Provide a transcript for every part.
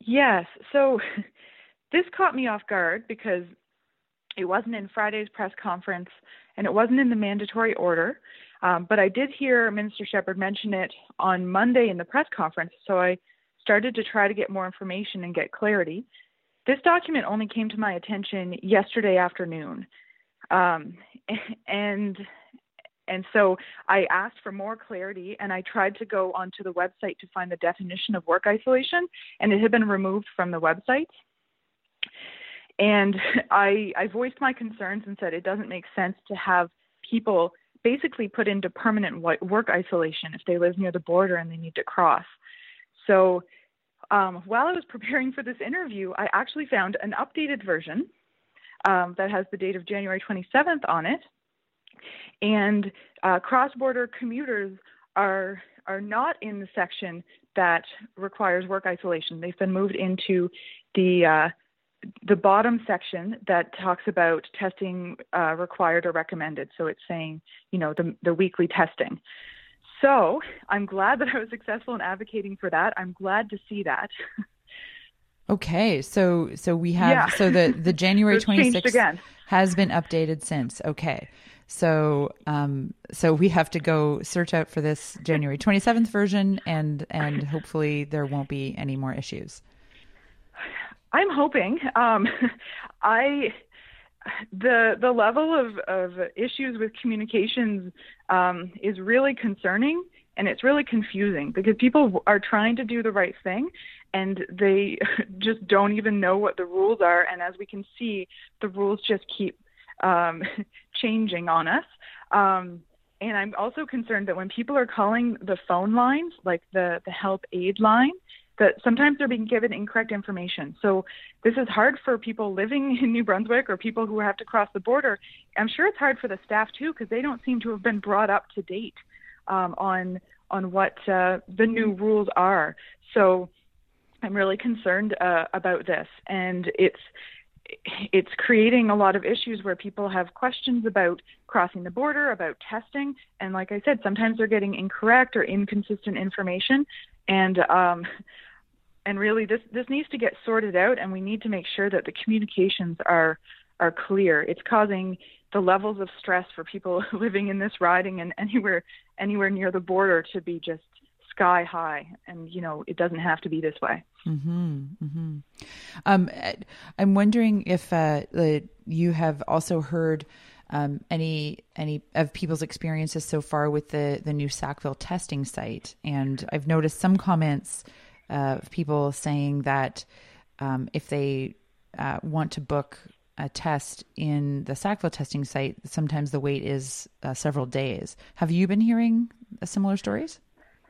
Yes. So this caught me off guard because it wasn't in Friday's press conference and it wasn't in the mandatory order. But I did hear Minister Shepherd mention it on Monday in the press conference. So I started to try to get more information and get clarity. This document only came to my attention yesterday afternoon. And so I asked for more clarity, and I tried to go onto the website to find the definition of work isolation, and it had been removed from the website. And I voiced my concerns and said it doesn't make sense to have people basically put into permanent work isolation if they live near the border and they need to cross. So while I was preparing for this interview, I actually found an updated version that has the date of January 27th on it. And cross-border commuters are not in the section that requires work isolation. They've been moved into the bottom section that talks about testing required or recommended. So it's saying, the weekly testing. So I'm glad that I was successful in advocating for that. I'm glad to see that. Okay, so we have the January 26th has been updated since. Okay. So we have to go search out for this January 27th version and hopefully there won't be any more issues. I'm hoping. The level of issues with communications is really concerning, and it's really confusing because people are trying to do the right thing and they just don't even know what the rules are. And as we can see, the rules just keep changing on us. And I'm also concerned that when people are calling the phone lines, like the help aid line, that sometimes they're being given incorrect information. So this is hard for people living in New Brunswick or people who have to cross the border. I'm sure it's hard for the staff too, because they don't seem to have been brought up to date on what the new rules are. So I'm really concerned about this, and it's creating a lot of issues where people have questions about crossing the border, about testing. And like I said, sometimes they're getting incorrect or inconsistent information. And really this needs to get sorted out, and we need to make sure that the communications are clear. It's causing the levels of stress for people living in this riding and anywhere near the border to be just sky high. And, it doesn't have to be this way. Mm-hmm, mm-hmm. I'm wondering if you have also heard any of people's experiences so far with the new Sackville testing site. And I've noticed some comments of people saying that if they want to book a test in the Sackville testing site, sometimes the wait is several days. Have you been hearing similar stories?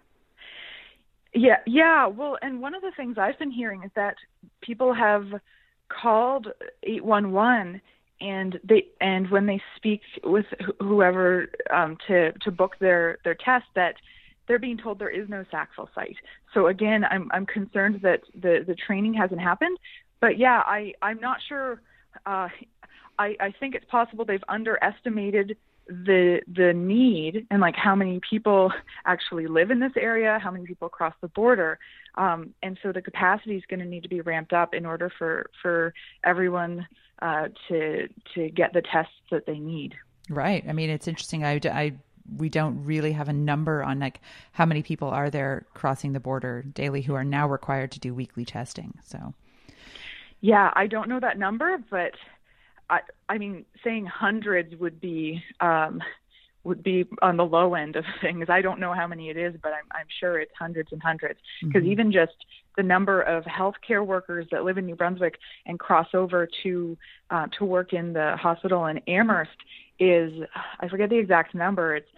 Yeah. Well, and one of the things I've been hearing is that people have called 811 and when they speak with whoever to book their test, that they're being told there is no Sackville site. So again, I'm concerned that the training hasn't happened. But yeah, I'm not sure. I think it's possible they've underestimated the need and like how many people actually live in this area, how many people cross the border. And so the capacity is going to need to be ramped up in order for everyone to get the tests that they need. Right. I mean, it's interesting. We don't really have a number on like how many people are there crossing the border daily who are now required to do weekly testing. So, yeah, I don't know that number, but I mean, saying hundreds would be on the low end of things. I don't know how many it is, but I'm sure it's hundreds and hundreds. Because even just the number of healthcare workers that live in New Brunswick and cross over to work in the hospital in Amherst is, I forget the exact number. It's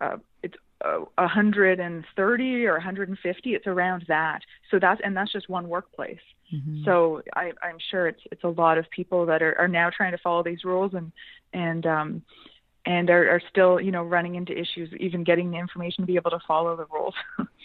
130 or 150. It's around that. So that's just one workplace. Mm-hmm. So I'm sure it's a lot of people that are now trying to follow these rules and are still, running into issues, even getting the information to be able to follow the rules.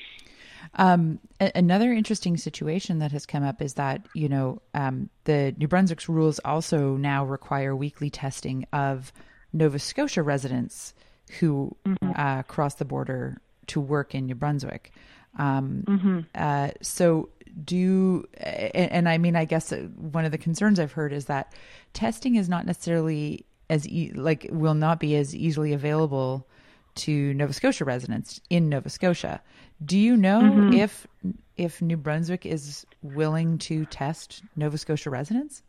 Another interesting situation that has come up is that, the New Brunswick's rules also now require weekly testing of Nova Scotia residents who cross the border to work in New Brunswick. So and I mean, I guess one of the concerns I've heard is that testing is not necessarily will not be as easily available to Nova Scotia residents in Nova Scotia. Do you know if New Brunswick is willing to test Nova Scotia residents?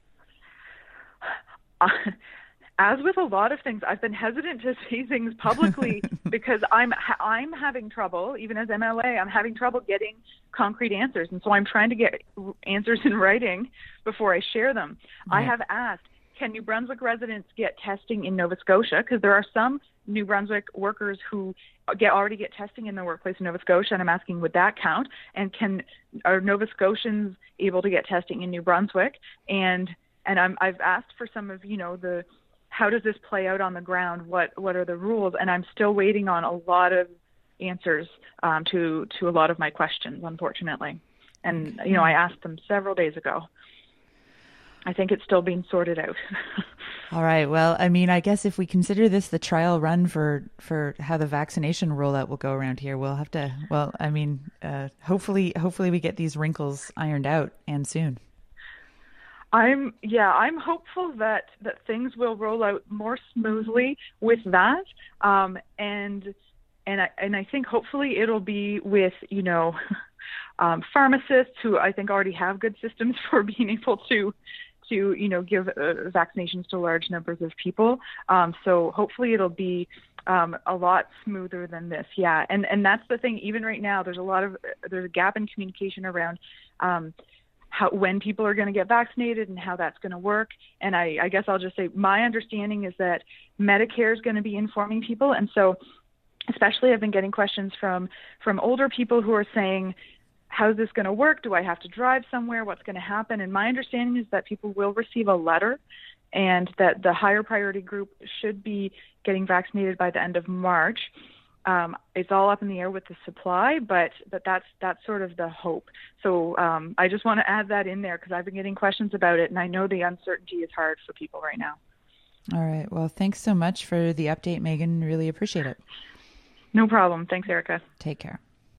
As with a lot of things, I've been hesitant to say things publicly because I'm having trouble, even as MLA, I'm having trouble getting concrete answers. And so I'm trying to get answers in writing before I share them. Right. I have asked, can New Brunswick residents get testing in Nova Scotia? Because there are some New Brunswick workers who already get testing in the workplace in Nova Scotia, and I'm asking, would that count? And are Nova Scotians able to get testing in New Brunswick? And I've asked for some of, how does this play out on the ground? What are the rules? And I'm still waiting on a lot of answers to a lot of my questions, unfortunately. And, I asked them several days ago. I think it's still being sorted out. All right. Well, I mean, I guess if we consider this the trial run for how the vaccination rollout will go around here, we'll have to, hopefully we get these wrinkles ironed out and soon. I'm hopeful that things will roll out more smoothly with that. And I think hopefully it'll be with, pharmacists who I think already have good systems for being able to give vaccinations to large numbers of people. So hopefully it'll be a lot smoother than this. Yeah. And that's the thing. Even right now, there's a gap in communication around when people are going to get vaccinated and how that's going to work. And I guess I'll just say my understanding is that Medicare is going to be informing people. And so especially I've been getting questions from older people who are saying, how's this going to work? Do I have to drive somewhere? What's going to happen? And my understanding is that people will receive a letter and that the higher priority group should be getting vaccinated by the end of March. It's all up in the air with the supply, but that's sort of the hope. So I just want to add that in there because I've been getting questions about it, and I know the uncertainty is hard for people right now. All right. Well, thanks so much for the update, Megan. Really appreciate it. No problem. Thanks, Erica. Take care.